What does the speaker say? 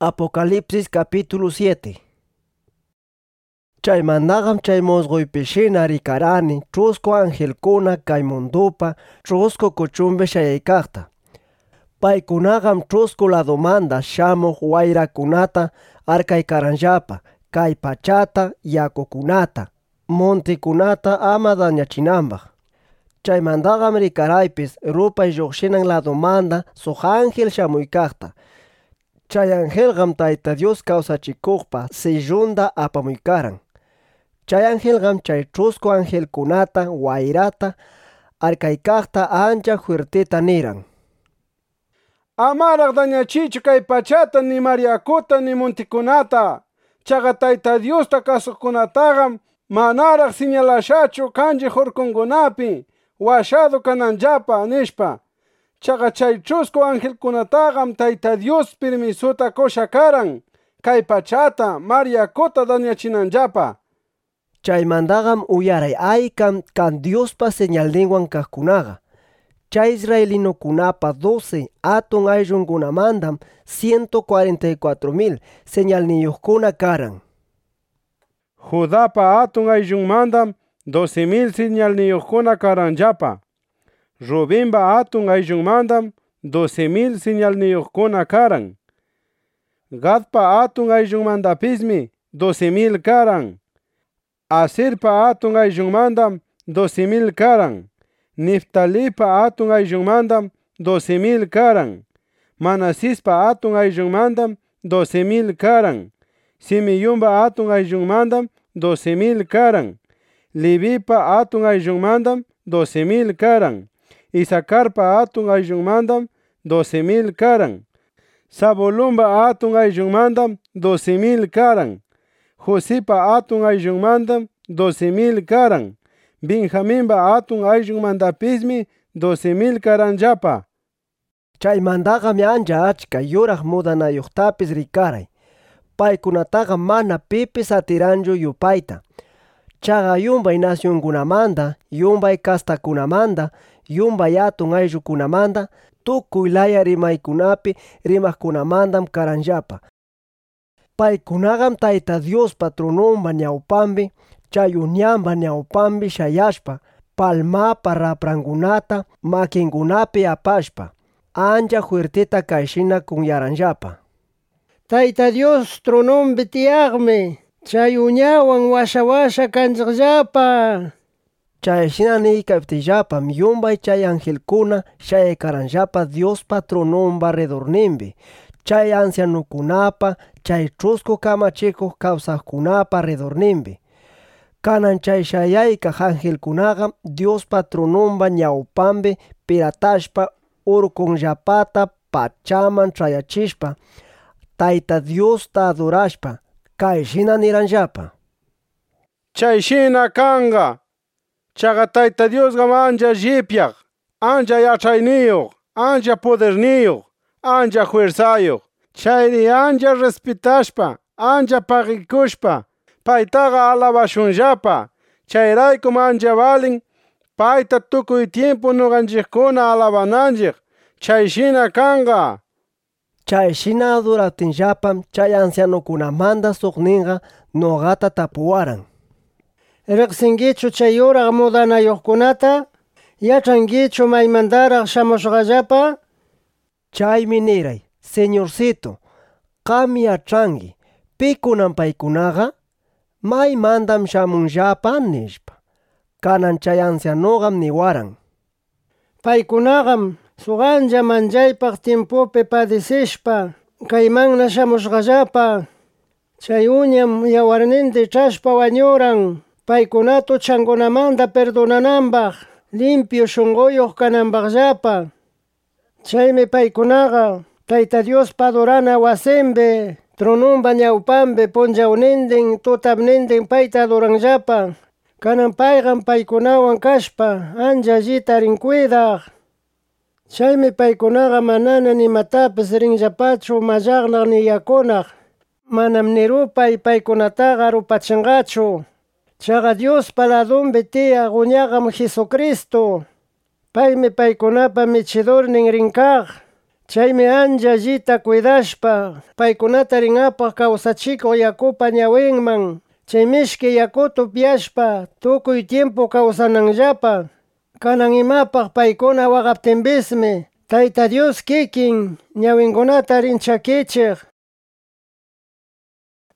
Apocalipsis capítulo 7. Chaymandagam chaymosgoypishina rikarani chusco angelkuna kay mundupa chusco kuchumbe shayaykaqta. Paykunagam chusco ladomanda shamuq wayrakunata arkaykaranllapa kay pachata, yakukunata, montikunata ama dañachinambaq. Chaymandagam rikaraypis rupay lluqshinan ladomanda suq ángel shamuykaqta. Chay angelgam Tayta Dios kawsachikuqpa sillunda apamuykaran. Chay angelgam chay chusco angelkunata wayrata arkaykaqta ancha fuertita niran: Amaraq dañachichu kay pachata ni mariakuta ni montikunata. Chaqa Tayta Diosta kasuqkunataqam manaraq señalashachu kanchi hurkunkunapi washadu kananllapa nishpa. Chaqa chay chusco angelkunataqam Tayta Dios permisuta kusha karan kay pachata mariakuta dañachinanllapa. Chaymandagam uyaray aykan kan Diospa señalninwan kaqkunaqa. Chay israelinukunapa 12 atun ayllunkunamandam 144,000 señalniyuqkuna karan. Judapa atun ayllunmandam 12,000 señalniyuqkuna karanllapa. Rubenpa atun ayllunmandam 12,000 señalniyuqkuna karan. Gadpa atun ayllunmandapismi 12,000 karan. Aserpa atun ayllunmandam 12,000 karan. Neftalipa atun ayllunmandam 12,000 karan. Manasispa atun ayllunmandam 12,000 karan. Simeonpa atun ayllunmandam 12,000 karan. Levipa atun ayllunmandam 12,000 karan. Isacarpa atun ayllunmandam 12,000 karan. Zabulonpa atun ayllunmandam 12,000 karan. Josepa atun ayllunmandam 12,000 karan. Benjaminpa atun ayllunmandapismi 12,000 karanllapa. Chaymandagam ancha achka yuraq mudanayuqtapis rikaray. Paykunataqa mana pipis atiranchu yupayta. Chaqa yumbay nacionkunamanda, yumbay castakunamanda, yumbay atun ayllukunamanda, tukuy laya rimaykunapi rimaqkunamandam karanllapa. Paykunagam Tayta Diospa tronunpa ñawpanpi, chay uñanpa ñawpanpi shayashpa, palmapa raprankunata makinkunapi apashpa, ancha fuertita kayshina kunyaranllapa: Tayta Dios tronunpi tiyaqmi, chay uñawan washa kanchikllapa. Chayshina niykaptillapam yumbay chay angelkuna shayaykaranllapa Diospa tronunpa redorninpi, chay ancianukunapa, chay chusco kamachikuq kawsaqkunapa redorninpi. Kanan chay shayaykaq angelkunaqa Diospa tronunpa ñawpanpi piratashpa urkunllapata pachaman chayachishpa, Tayta Diosta adorashpa, kayshina niranllapa: Chayshina kanga. Chaqa Tayta Diosqam ancha llipyaq, ancha yachayniyuq, ancha poderniyuq, ancha fuerzayuq. Chayri ancha respetashpa, ancha pagikushpa, paytaqa alabashunllapa. Chayraykum ancha valin payta tukuy tiempo nuqanchikkuna alabananchik. Chayshina kanga. Chayshina adoratinllapam chay ancianukunamanda suqninqa nuqata tapuwaran: Riqsinkichu chay yuraq mudanayuqkunata? Yachankichu maymandaraq shamushqallapa? Chaymi niray: Señorcito, qam yachanki, ¿pikunan paykunaqa? ¿Maymandam shamunllapa? Nishpa. Kanan chay ancianugam niwaran: Paykunaqam suq ancha manchaypaq tiempopi padecishpa kaymanna shamushqallapa. Chay uñam yawarninta chashpa wañuran, paykunata uchankunamanta perdonananpaq, limpio shunquyuq kananpaqllapa. Chaymi paykunaqa Tayta Diospa adorana wasinpi, tronunpa ñawpanpi punchawnintin, tutapnintin payta adoranllapa. Kanan payqam paykunawan kashpa ancha allita rin cuidaq. Chaymi paykunaqa manana nimatapis rinllapachu mallaqnaq ni yakunaq. Manam ni rupay paykunataqa rupachinqachu. Chaqa Diospa ladunpi tiyaq uñaqam Jesucristo. Paymi paykunapa michidurnin rin kaq. Chaymi ancha allita cuidashpa paykunata rinapaq kawsachikuq yakupa ñawinman, chay mishki yakuta upyashpa tukuy tiempo kawsananllapa. Kanan imapaq paykuna waqaptinpismi Tayta Dios kikin ñawinkunata rin chakichiq